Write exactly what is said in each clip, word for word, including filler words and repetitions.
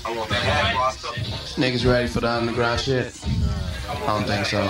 Niggas ready for the underground shit? I don't think so.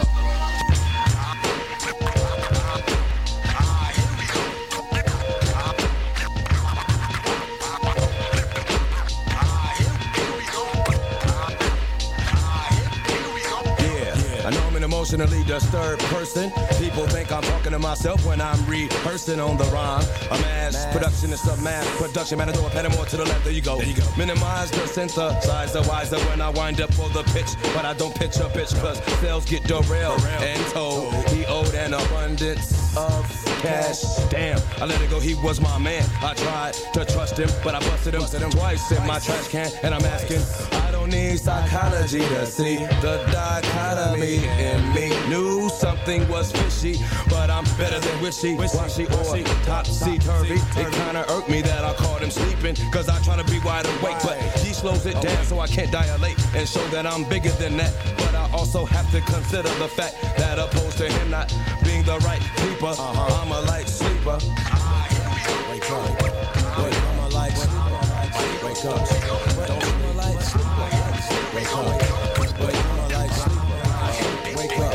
Emotionally disturbed person. People think I'm talking to myself when I'm rehearsing on the rhyme. A mass production is a mass production. Man, I do a pedal more to the left. There you go. There you go. Minimize the synthesizer wiser when I wind up for the pitch. But I don't pitch a bitch cause sales get derailed and told. He owed an abundance of cash. Damn, I let it go. He was my man. I tried to trust him, but I busted him, busted him twice in my trash can. And I'm asking, I don't need psychology to see the dichotomy in me. Knew something was fishy, but I'm better than wishy, washy or topsy-turvy. It kinda irked me that I caught him sleeping, cause I try to be wide awake, but he slows it down so I can't dilate and show that I'm bigger than that. But I also have to consider the fact that opposed to him not being the right keeper, uh-huh. I'm a light sleeper. Wake up, wake up, I'm a light sleeper. Wake up, don't I'm a light sleeper. Wake up, wake up, I'm a light sleeper. Wake up,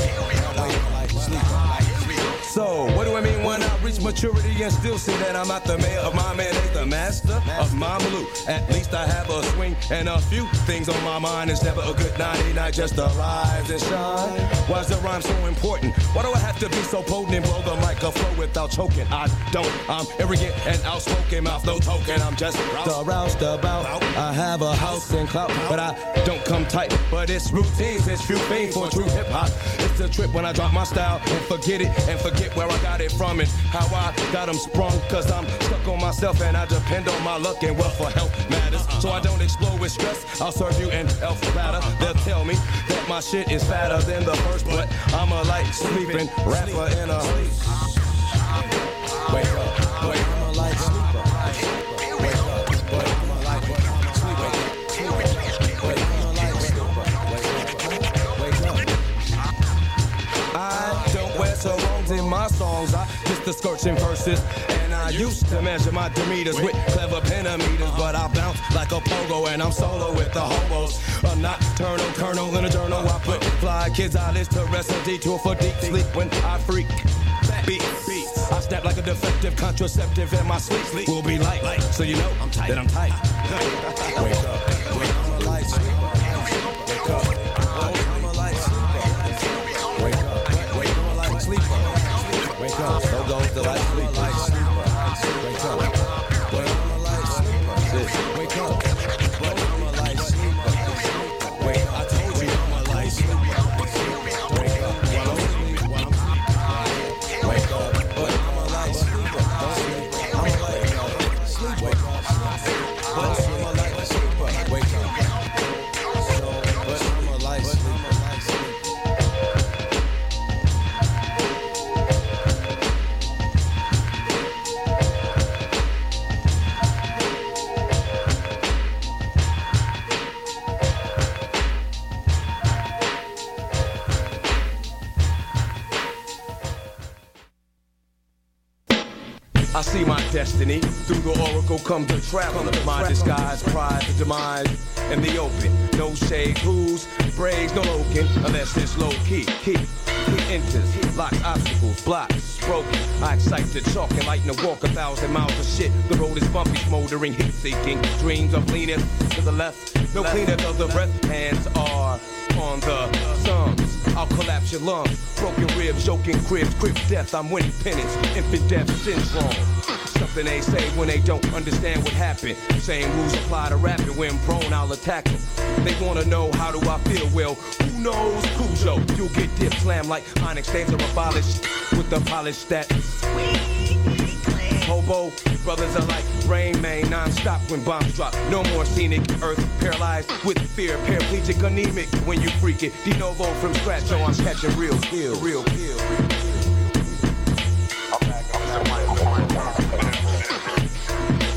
so, what do I mean when I reach maturity and still see that I'm not the mayor of my man, ain't the master of my Malou? At least I have a swing and a few things on my mind. It's never a good night, not just to rise and shine. Why is the rhyme so important? Why do I have to be so potent and blow the microphone without choking? I don't, I'm arrogant and outspoken, mouth no token. I'm just the roustabout. I have a house and clout, but I don't come tight. But it's routines, it's few things for true hip hop. It's a trip when I drop my style and forget it and forget where I got it from and how I got them sprung. Cause I'm stuck on myself and I depend on my luck and wealth for health matters. So I don't explode with stress. I'll serve you an elf platter. They'll tell me that my shit is fatter than the first, but I'm a light sleeping rapper in a wake up, boy, I'm a light sleeper. Wake up, boy, I'm a light sleeper. Boy, I'm a light sleeper. Wake up, wake up. I don't wear sarongs in my songs. I just the skirts and verses. And I used to measure my demeters with clever pentameters, but I bounce like a pogo and I'm solo with the hobos. A nocturnal kernel in a journal. I put fly kids eyelids to rest a detour for deep sleep when I freak. Beats, beats. I snap like a defective contraceptive and my sleep sleep will be light, light. So you know I'm tight. That I'm tight. Wake up, wake up, I'm a light sleeper. Wake up, I'm a light sleeper. Wake up, wake up, I'm a light sleeper. Wake up, so goes the light sleeper. Wake up, wake up, I'm a light sleeper. Wake up, wake up, I'm a light sleeper. Wake up, I told you I'm a light sleeper. Wake up, while I'm sleeping, while I'm sleeping. Wake up, but I'm a light sleeper. Don't sleep, I'm a light sleeper. Wake up, but I'm a light sleeper. Wake up, so, but I'm a light sleeper. I see my destiny through the oracle come to travel. My disguise, pride, the demise in the open. No shade, who's braids, no loking, unless it's low key. Key, he enters, lock obstacles, blocks, broken. I excite the chalk and lighten the walk a thousand miles of shit. The road is bumpy, smoldering, heat seeking. Dreams of leaning to the left, no cleaner of the breath. Hands are on the thumbs. I'll collapse your lungs. Broken ribs, joking cribs, crib death. I'm winning penance, infant death syndrome. Something they say when they don't understand what happened. Same rules apply to rapping. When prone, I'll attack them. They wanna know how do I feel? Well, who knows? Cujo, you'll get dip slammed like Onyx. Things are abolished with the polish that hobo brothers are like Rain Man, non-stop when bombs drop. No more scenic earth, paralyzed with fear, paraplegic, anemic when you freak it. De novo from scratch, so I'm catching real feel, real feel.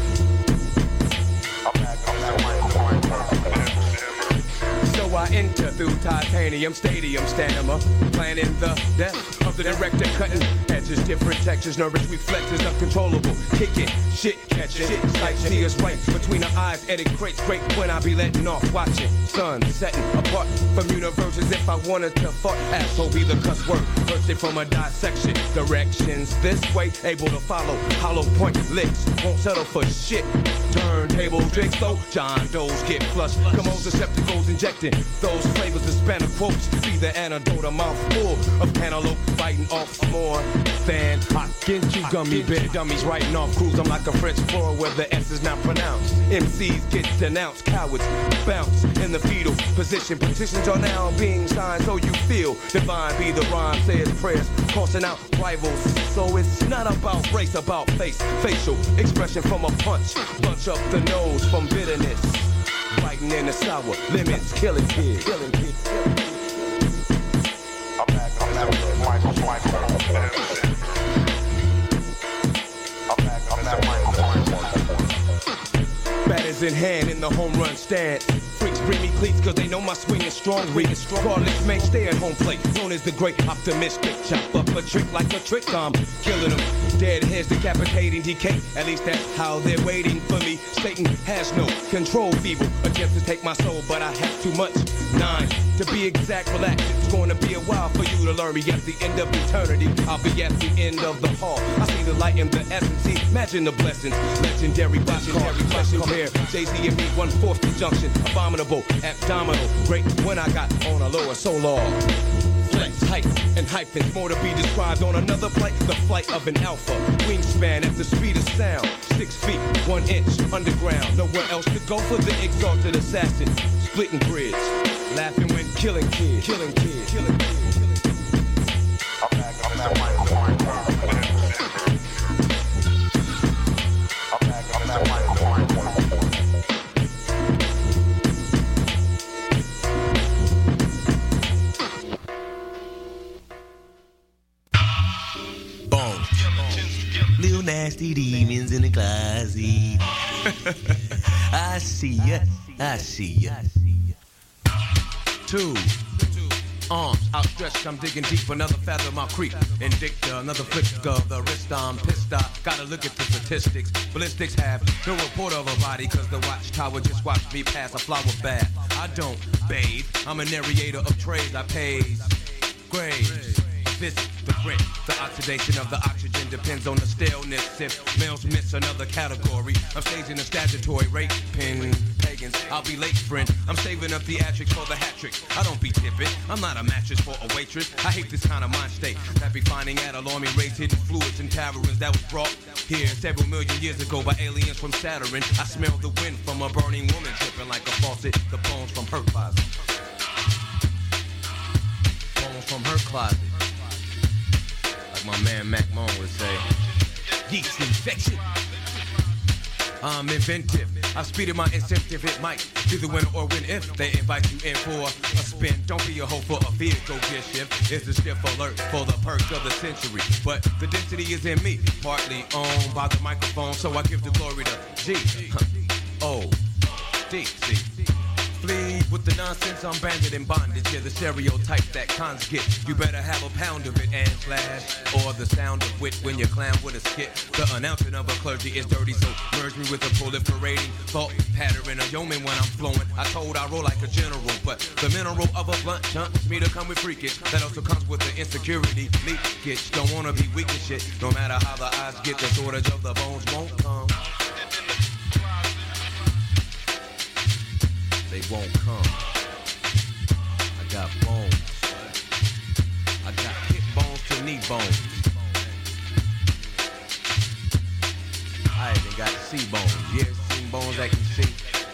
So I enter through titanium stadium stamina, planning the death of the director, cutting edges, different textures, nervous reflexes, uncontrollable, kicking, shit catching, sight see us right between the eyes, edit crates, great when I be letting off, watching sun setting apart from universes. If I wanted to fuck, asshole be the cuss word, bursting from a dissection, directions this way, able to follow, hollow point licks, won't settle for shit. Turntable drinks though, John Doe's get flushed. Commos, receptacles injecting those flavors of Spanish quotes. Be the antidote, a mouthful of cantaloupe biting off more than hot. Get you gummy bear dummies writing off crews. I'm like a French floor where the S is not pronounced. M Cs get denounced, cowards bounce in the fetal position. Petitions are now being signed, so you feel divine. Be the rhyme, say his prayers, crossing out rivals. So it's not about race, about face, facial expression from a punch. Punch up the nose from bitterness, biting in the sour lemons, killing kids, killing kids. I'm back, I'm back with Michael, Michael. I'm back, I'm back with Michael. Batters in hand in the home run stance. Freaks bring me cleats cause they know my swing is strong. Reading strong. Garlic may stay at home plate. Known as the great optimistic. Chop up a trick like a trick. I'm killing them. Dead heads decapitating decay. At least that's how they're waiting for me. Satan has no control. Feeble attempts to take my soul, but I have too much. Nine. To be exact, relax. It's going to be a while for you to learn me. At the end of eternity, I'll be at the end of the hall. I see the light in the essence. See, imagine the blessings. Legendary, legendary, flesh and hair. Jay-Z and me, one-fourth conjunction. Abominable, abdominal. Great when I got on a lower solar. Flex, height, and hyphens. More to be described on another flight. The flight of an alpha. Wingspan at the speed of sound. Six feet, one inch, underground. Nowhere else to go for the exalted assassin. Splitting grids. Laughing when killing kids. Killing kids. Killing kids. Killing kids. I'm back, I'm back, I'm back. I'm back, I'm back, I'm back. Little nasty demons in the closet. I see ya, I see ya. Two arms outstretched, I'm digging deep, another fathom I'll creep. Indicta, another flick of the wrist, I'm pissed off. Gotta look at the statistics. Ballistics have no report of a body, cause the watchtower just watched me pass a flower bath. I don't bathe, I'm a narrator of trades, I pays graves. This, the grit, the oxidation of the oxygen depends on the staleness. If males miss another category, I'm staging a statutory rape pin. Pagans, I'll be late, friend. I'm saving up theatrics for the hat trick. I don't be tipping, I'm not a mattress for a waitress. I hate this kind of mind state that be finding at alarming rates, hidden fluids and taverns that was brought here several million years ago by aliens from Saturn. I smell the wind from a burning woman dripping like a faucet. The bones from her closet. Bones from her closet. My man Mac Moan would say, yeast infection. I'm inventive. I've speeded my incentive. It might be the winner or win if they invite you in for a spin. Don't be a hoe for a vehicle gear shift. It's a stiff alert for the perk of the century. But the density is in me, partly owned by the microphone, so I give the glory to G. O. D. C. Flee with the nonsense, I'm banded in bondage. Yeah, the stereotype that cons get. You better have a pound of it and flash. Or the sound of wit when you clown with a skit. The announcing of a clergy is dirty, so merge me with a proliferating thought pattern. A yeoman when I'm flowing. I told I roll like a general, but the mineral of a blunt chunks me to come with freakish. That also comes with the insecurity, leakage. Don't wanna be weak as shit. No matter how the eyes get, the shortage of the bones won't come. They won't come. I got bones. I got hip bones to knee bones. I even got C bones. Yeah, C bones that can see.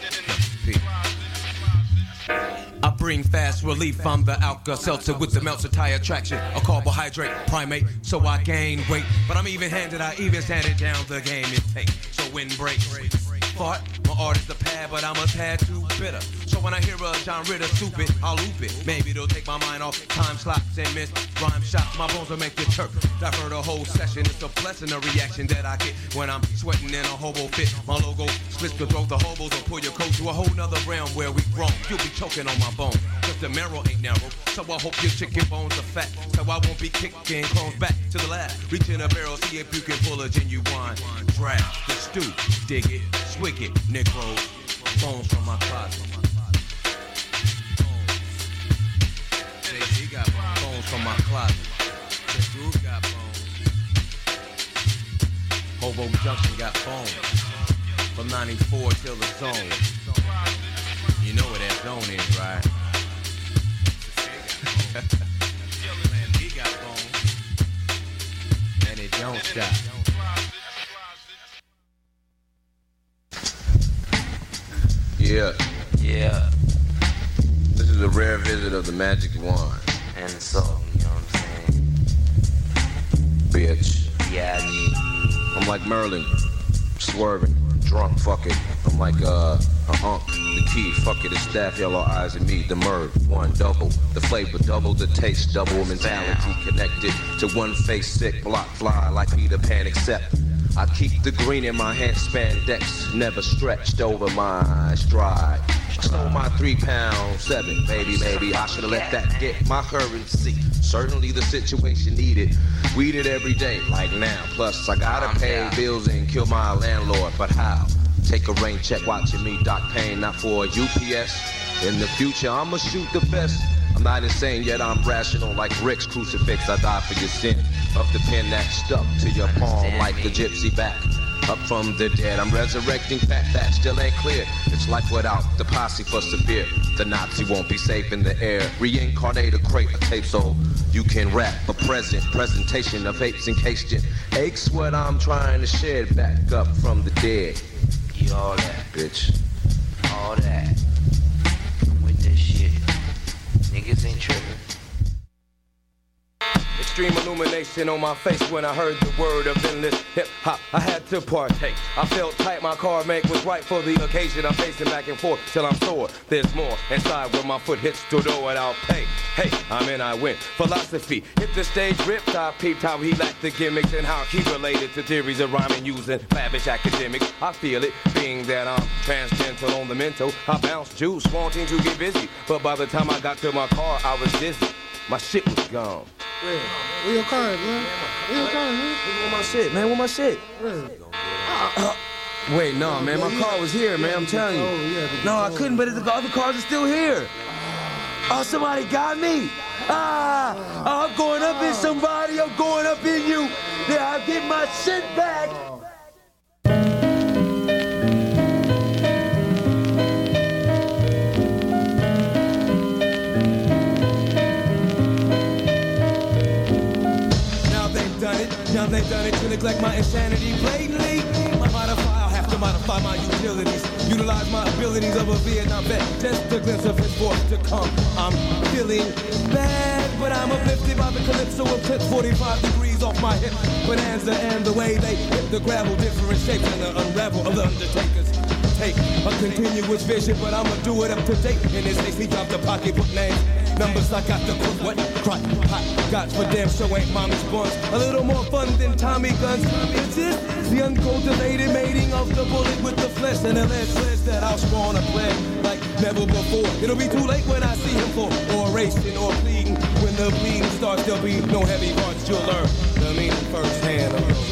I bring fast relief. I'm the Alka-Seltzer with the Melts-A-Tie attraction. A carbohydrate primate, so I gain weight. But I'm even-handed. I even handed down the game it takes. So wind breaks. Fart. My art is the pad, but I'm a tad too bitter. So when I hear a John Ritter stupid, I'll loop it. Maybe it'll take my mind off time slots and miss rhyme shots. My bones will make you chirp. Divert a whole session. It's a blessing, a reaction that I get when I'm sweating in a hobo fit. My logo splits to throw the hobos or pull your coat to a whole nother realm where we grown. You'll be choking on my bone. cause the marrow ain't narrow. So I hope your chicken bones are fat, so I won't be kicking clones back to the lab. Reach in a barrel, see if you can pull a genuine draft. The stew, dig it, swig it, Negro. Bones from my closet. Jay-Z got bones from my closet. The Groove got bones. Hobo Junction got bones. From ninety-four till the zone. You know where that zone is, right? He got bones. And it don't stop. Yeah. Yeah. This is a rare visit of the magic wand. And the soul, you know what I'm saying? Bitch. Yeah. I'm like Merlin. Swerving. Drunk, fuck it. I'm like uh, a hunk. The key, fuck it. The staff, yellow eyes, and me. The merv. One double. The flavor double. The taste double. Mentality connected to one face. Sick, block, fly like Peter Pan, except I keep the green in my hand, spandex, never stretched over my stride. Stole my three pound seven, baby, baby. I should've let that get my currency. Certainly the situation needed. Weed it every day, like now. Plus I gotta pay bills and kill my landlord, but how? Take a rain check watching me, Doc Payne, not for a U P S. In the future, I'ma shoot the best. I'm not insane, yet I'm rational like Rick's crucifix. I die for your sin of the pen that stuck to your palm like a gypsy back. Up from the dead, I'm resurrecting fat that still ain't clear. It's like without the posse for severe. The Nazi won't be safe in the air. Reincarnate a crate of tape so you can rap a present presentation of apes encased in aches. What I'm trying to shed back up from the dead. You all that, bitch. All that. I'm with this shit. Niggas ain't tripping. Extreme illumination on my face when I heard the word of endless hip-hop. I had to partake. I felt tight, my car make was right for the occasion. I'm pacing back and forth till I'm sore. There's more inside where my foot hits the door and I'll pay. Hey, I'm in, I win. Philosophy, hit the stage, ripped. I peeped how he lacked the gimmicks and how he related to theories of rhyming using lavish academics. I feel it, being that I'm transcendental on the mental. I bounce juice, wanting to get busy. But by the time I got to my car, I was dizzy. My shit was gone. Where? Where your car at, man? Where your car, man? Where my shit, man? Where my shit? Where? Uh, wait, no, man. My car was here, man. I'm telling you. No, I couldn't, but the other cars are still here. Oh, somebody got me. Ah, I'm going up in somebody. I'm going up in you. Yeah, I'll get my shit back. Now they've done it to neglect my insanity blatantly. I modify, I'll have to modify my utilities. Utilize my abilities of a Vietnam vet. Just a glimpse of his force to come. I'm feeling bad, but I'm uplifted by the calypso of tips forty-five degrees off my hip. Bonanza and the way they hit the gravel, different shapes and the unravel of the Undertakers. Take a continuous vision, but I'ma do it up to date. In this case, he dropped the pocketbook names. Numbers I got to cook, what? Crack, hot, got for damn sure ain't mommy's buns. A little more fun than Tommy guns. It's this, the uncultivated mating of the bullet with the flesh and the lead sledge that I'll spawn a plague like never before. It'll be too late when I see him for oration or pleading. When the bleeding starts, there'll be no heavy hearts. You'll learn the meaning firsthand of the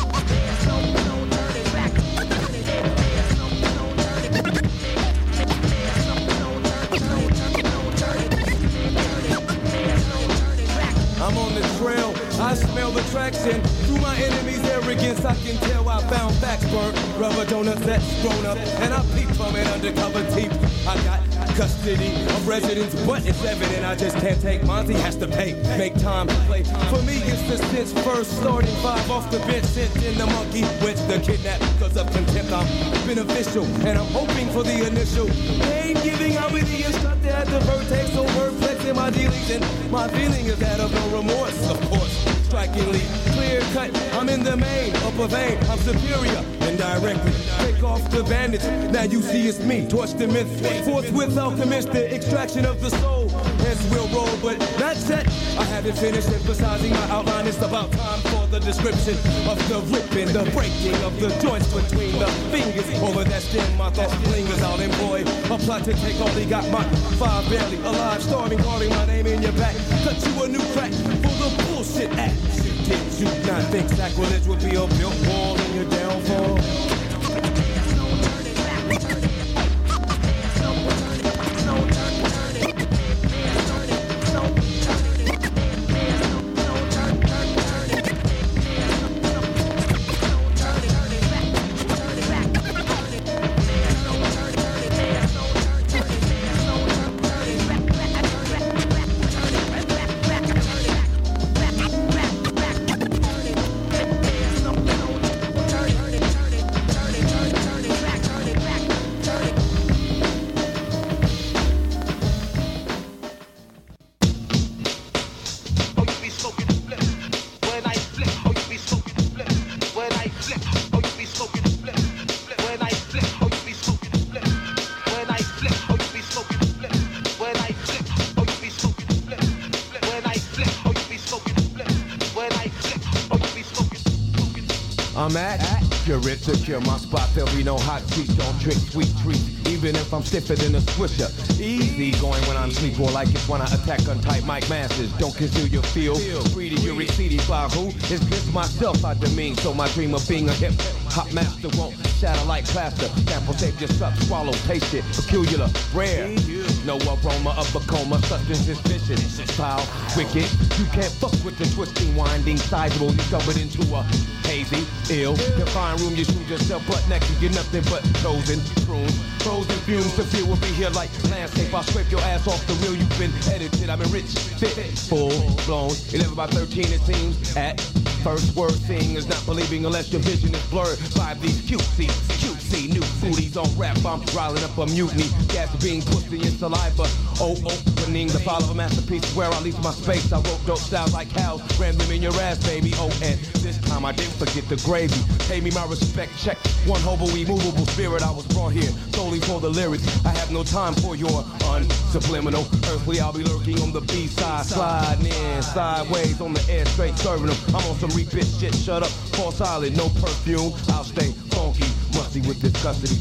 I'm on the trail, I smell the traction. Through my enemy's arrogance, I can tell I found facts burnt. Rubber donuts that's grown up, and I peep from an undercover teeth. I got custody of residents, but it's evident I just can't take. Monty has to pay, make time to play. For me, it's the since first starting five off the bench, sent in the monkey with the kidnap. Cause of contempt, I'm beneficial, and I'm hoping for the initial. They ain't giving, I'll be the instructor at the vertex, so wordplex in my dealings, and my feeling is that of no remorse, of course. Strikingly clear cut, I'm in the main, upper vein, I'm superior, indirectly. Take off the bandage, now you see it's me, torch the myth. Forthwith I'll commence the extraction of the soul. Heads will roll, but not set. I haven't finished emphasizing my outline, it's about time for the description of the ripping, the breaking of the joints between the fingers. Over that stem, my thought lingers out, and boy, a plot to take only got my five barely alive, storming, calling my name in your back. Cut you a new crack for the bullshit act. Did you not think sacrilege would be a built wall in your downfall? I'm at Curate to cure my spot. There'll be no hot seats, don't trick sweet treats. Even if I'm stiffer than a swisher. Easy going when I'm sleep, or like it's when I attack untight mic masses. Don't conceal your feel. Free to your receding by who? Is this myself I demean? So my dream of being a hip hop master won't shatter like plaster. Sample tape just suck, swallow, taste it. Peculiar, rare. No aroma of a coma, substance is vicious. Style, wicked. You can't fuck with the twisting, winding, sizable. You shove it into a hazy, ill, confined room. You shoot yourself butt naked. You're nothing but chosen, pruned, frozen fumes. The feel will be here like landscape. I'll scrape your ass off the reel. You've been edited. I'm enriched, fit, full blown. eleven by thirteen it seems. At first word, seeing is not believing unless your vision is blurred by these cutesy, cutesy new foodies on rap. I'm riling up a mutiny. Gas being pussy and saliva. Oh, opening the file of a masterpiece where I leave my space. I wrote dope styles like cows, ran them in your ass, baby. Oh, and this time I didn't forget the gravy. Pay me my respect, check one hobo, immovable spirit. I was brought here solely for the lyrics. I have no time for your unsubliminal earthly. I'll be lurking on the B-side, sliding in sideways on the air, straight serving them. I'm on some repeat shit, shut up, fall silent, no perfume. I'll stay funky, musty with this custody.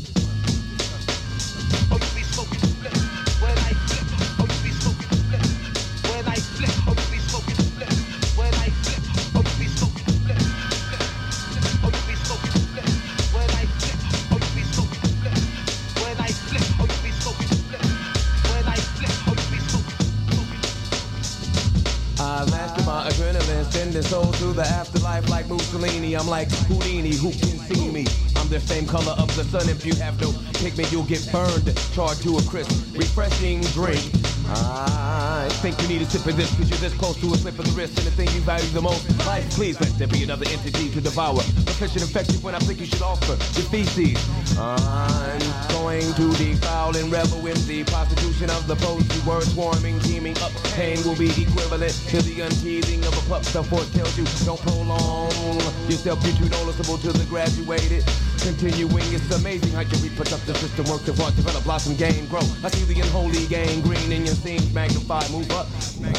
Sending soul to the afterlife like Mussolini. I'm like Houdini, who can see me? I'm the same color of the sun. If you have no pigment, you'll get burned. Charged to a crisp, refreshing drink. I think you need a sip of this, cause you're this close to a slip of the wrist. And the thing you value the most, life, please let there be another entity to devour. Efficient, effective when I think you should offer your feces. I'm going to defile and revel in the prostitution of the poetry. Words warming, teaming up. Pain will be equivalent to the unteasing of a pup. Some force tells you don't prolong yourself. You're too noticeable to the graduated. Continuing, it's amazing how your reproductive system works to want, develop, blossom, gain, grow. I see the unholy gain green in your seams, magnify, move up.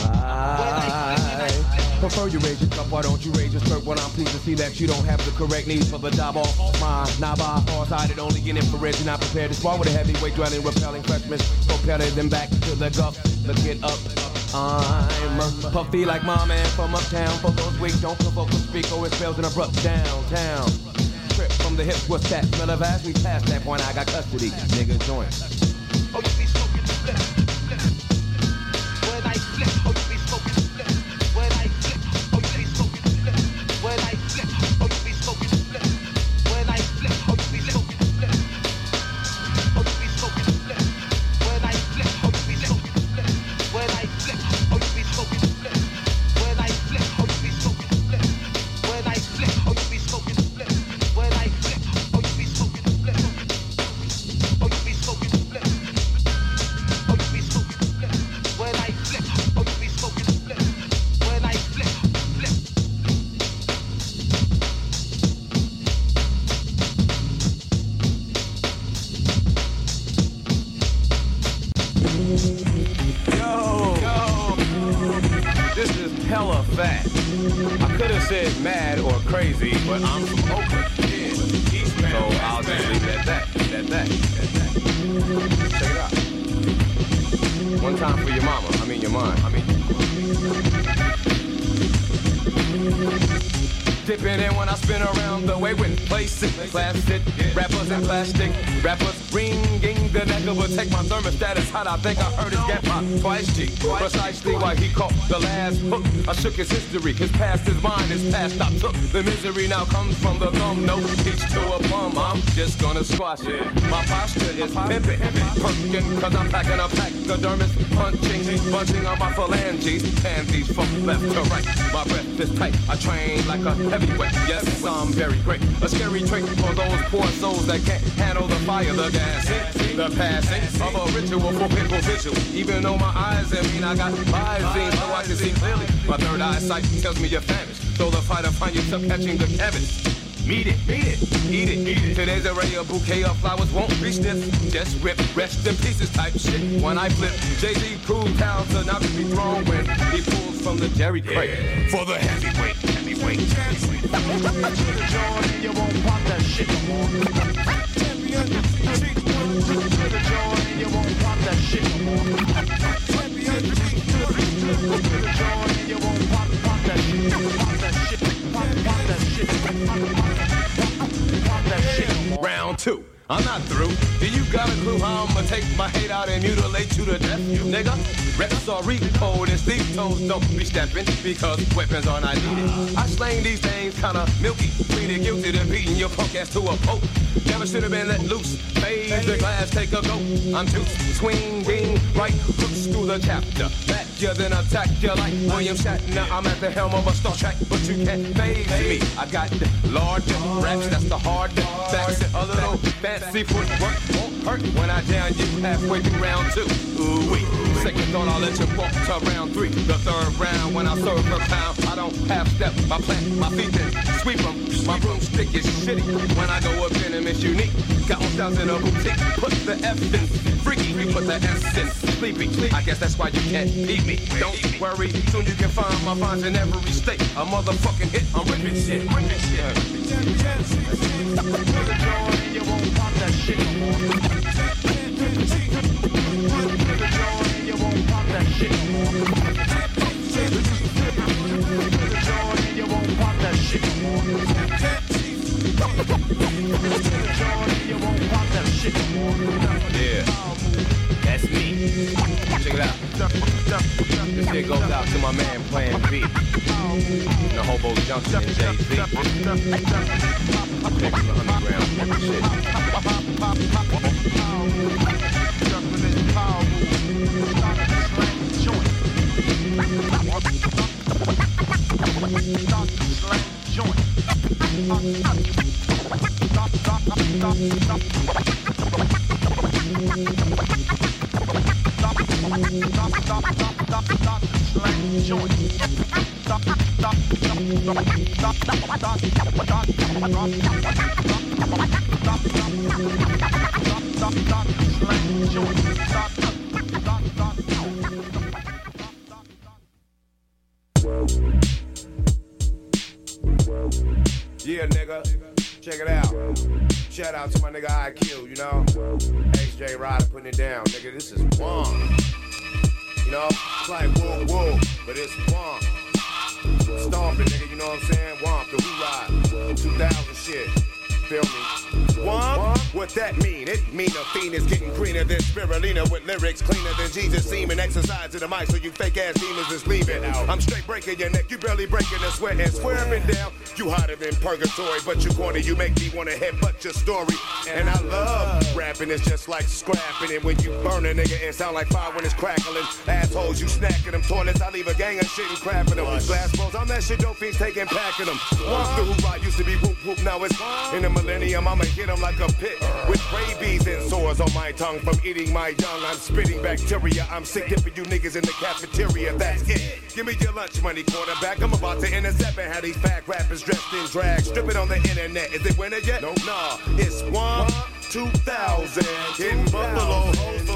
I prefer you raise your cup, why don't you raise your skirt? When I'm pleased to see that you don't have the correct needs for the job off my naba, far-sighted, only in infrared. You're not prepared to spar with a heavyweight dwelling, repelling freshmen, propelling them back to the guff. Look it up. I'm puffy like my man from uptown. For those weak, don't provoke a speak or it spells an abrupt downtown. Trip from the hips, what's that? Smell of ass? We passed that point, I got custody. Nigga, join. Oh, you be smoking the flip, flip. When I flip, oh, you be smoking the flip. When I flip, oh, you be smoking the flip. When I flip, oh, you be smoking the flip. When I flip, oh, you be smoking the flip. Oh, you be smoking the flip. When I flip, oh, you be smoking the flip. When I flip, oh, you be smoking the flip. When I flip, oh, you be smoking the flip. When I flip, oh, you be smoking the flip. When I flip, oh, you be smoking the flip. Oh, you be smoking the flip. hella fat. I could have said mad or crazy, but I'm from Oakland. Yeah. So I'll just leave it at that. At that. At that. Check it out. One time for your mama. I mean your mind. I mean. Dipping in when I spin around the way with places, plastic, rappers and plastic, rappers ringing the neck of a take my thermostat is hot. I think I heard his get my twice G. Precisely why he caught the last hook. I shook his history, his past, his mind, his past. I took the misery now comes from the thumb. No speech to a plum. I'm just gonna squash it. My posture is pimping, perking, cause I'm packing a pachydermis, punching, bunching on my phalanges, and these from left to right. My breath is tight. I train like a heavyweight. Yes, I'm very great. A scary trait for those poor souls that can't handle the fire, the gas, the passing of a ritual for people visual. Even though my eyes, I mean, I got eyes so I can see clearly. My third eyesight tells me you're famished. So the fighter find yourself catching the cabbage. Meet it, eat it, eat it, eat it. Today's array of bouquet of flowers won't be stiff. Just rip, rest in pieces type shit. When I flip, Jay-Z proved how to not be thrown when he pulls from the Jerry crate. Yeah. For the heavyweight, heavyweight, heavyweight. To the joint and you won't pop that shit no more. Champion, to the joint and you won't pop that shit no more. Champion, to the joint and you won't pop, pop that shit, pop that shit, pop, pop that shit, pop, pop that shit. Round two. I'm not through. Do you got a clue how I'ma take my hate out and mutilate you to death, you nigga? Reps are recode and sleep toes don't be stepping because weapons are not needed. I slang these things kinda milky, pleaded guilty to beating your punk ass to a poke. Never should have been let loose. Phase the glass, take a go. I'm too swinging right hooks through the chapter. Back you then attack you like William Shatner. I'm at the helm of a Star Trek, but you can't phase me. I got the larger raps, that's the hard facts. A little fancy footwork won't hurt when I down you halfway through round two. Ooh wee. Second thought I'll let you walk to round three. The third round when I serve per pound, I don't half step. I plant my feet then sweep them. My broomstick is shitty. When I go up in them, it's unique. Got my styles in a boutique. Put the F in freaky. We put the S in sleepy. I guess that's why you can't beat me. Don't worry, soon you can find my finds in every state. A motherfucking hit. I'm ripping shit. Ripping shit. To the joint and you won't pop that shit no more. To the joint and you won't pop that shit no more. To the joint and you won't pop that shit no more. To the joint and you won't pop that shit no more. Yeah, that's me. Check it out. This here goes out to my man Plan B. The Hobo Junction and Jay-Z. Take the underground shit. Yeah, nigga, check it out. Shout out to my nigga I Q, you know. H J Ryder putting it down, nigga. This is one. You know, it's like woo woo, but it's one. Stomping, nigga, you know what I'm saying? Womp the who ride. two thousand shit. Feel me? Womp? What that mean? It mean a fiend is getting greener than spirulina with lyrics cleaner than Jesus seeming. Exercise to the mic so you fake ass demons is leaving. I'm straight breaking your neck, you barely breaking a sweat and swearing down. You hotter than purgatory, but you corny. You make me wanna headbutt your story. And I love rapping, it's just like scrapping it. When you burn a nigga, it sound like fire when it's crackling. Assholes, you snacking them toilets. I leave a gang of shit and crapping them. Glass balls, I'm that shit dope fiends taking packing them. Once the hoorah used to be whoop whoop, now it's in the millennium. I'ma hit them like a pit with rabies and sores on my tongue from eating my young. I'm spitting bacteria. I'm sick dipping you niggas in the cafeteria. That's it. Give me your lunch money, quarterback. I'm about to intercept and have these fat rappers dressed in drag. Strip it on the internet. Is it winter yet? No, nah. It's one, two thousand. In Buffalo, hoes for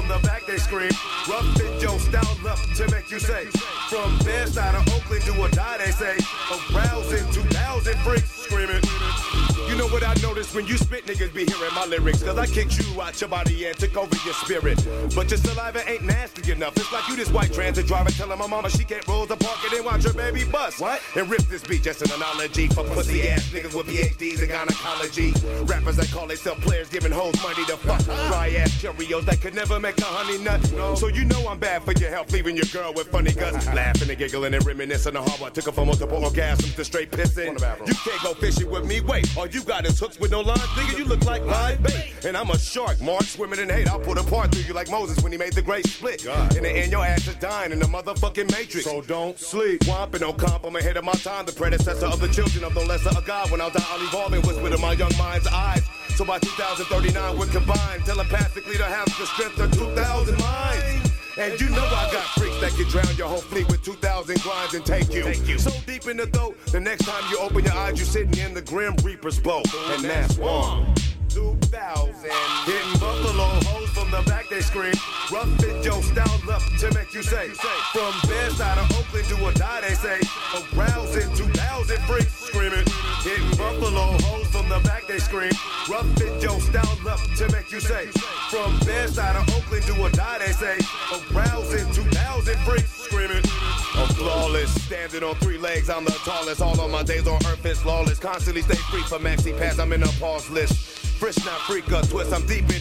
from the back they scream. Rough in your style up to make you say. From Bed-Stuy to Oakland, do or die, they say. Arousing two thousand freaks screaming. You know what I noticed when you spit, niggas be hearing my lyrics. Cause I kicked you out your body and took over your spirit. But your saliva ain't nasty enough. It's like you this white transit driver telling my mama she can't roll the park and then watch her baby bust. What? And rip this beat, just an analogy for pussy ass niggas with P H Ds in gynecology. Rappers that call themselves players giving hoes money to fuck. Dry ass Cheerios that could never make a honey nut. So you know I'm bad for your health, leaving your girl with funny guts. Laughing and giggling and reminiscing of how I took her from multiple orgasms to straight pissing. You can't go fishing with me, wait. All you got is hooks with no lines, nigga, you look like live bait. And I'm a shark, Mark, swimming in hate. I'll put a part through you like Moses when he made the great split. God. In the end, your ass is dying in the motherfucking Matrix. So don't sleep. Whomping no comp, I'm ahead of my time. The predecessor of the children of no lesser a God. When I'll die, I'll evolve and whisper to my young mind's eyes. So by two thousand thirty-nine, we're combined telepathically to have the strength of two thousand minds. And you know I got freaks that can drown your whole fleet with two thousand grinds and take you. take you. So deep in the throat, the next time you open your eyes, you're sitting in the Grim Reaper's boat. And that's one. two thousand. Hitting buffalo hoes from the back they scream. Rough fit your style up to make you say. From Bed-Stuy to Oakland, do or die, they say. Arousing two thousand freaks screaming. Hitting buffalo hoes from the back they scream. Rough fit your style up to make you say. From Bed-Stuy to Oakland, do or die, they say. Arousing two thousand freaks screaming. I'm flawless, standing on three legs, I'm the tallest. All of my days on earth is flawless. Constantly stay free for maxi pass, I'm in a pause list. Fresh, not freak, a twist, I'm deep in